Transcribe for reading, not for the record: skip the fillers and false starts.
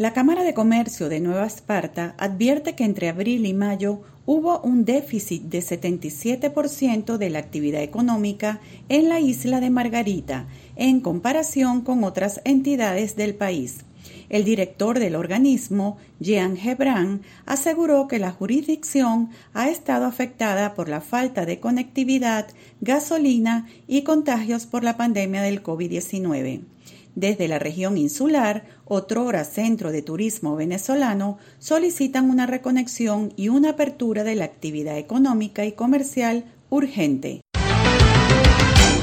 La Cámara de Comercio de Nueva Esparta advierte que entre abril y mayo hubo un déficit de 77% de la actividad económica en la isla de Margarita, en comparación con otras entidades del país. El director del organismo, Jean Gebran, aseguró que la jurisdicción ha estado afectada por la falta de conectividad, gasolina y contagios por la pandemia del COVID-19. Desde la región insular, otrora centro de turismo venezolano, solicitan una reconexión y una apertura de la actividad económica y comercial urgente.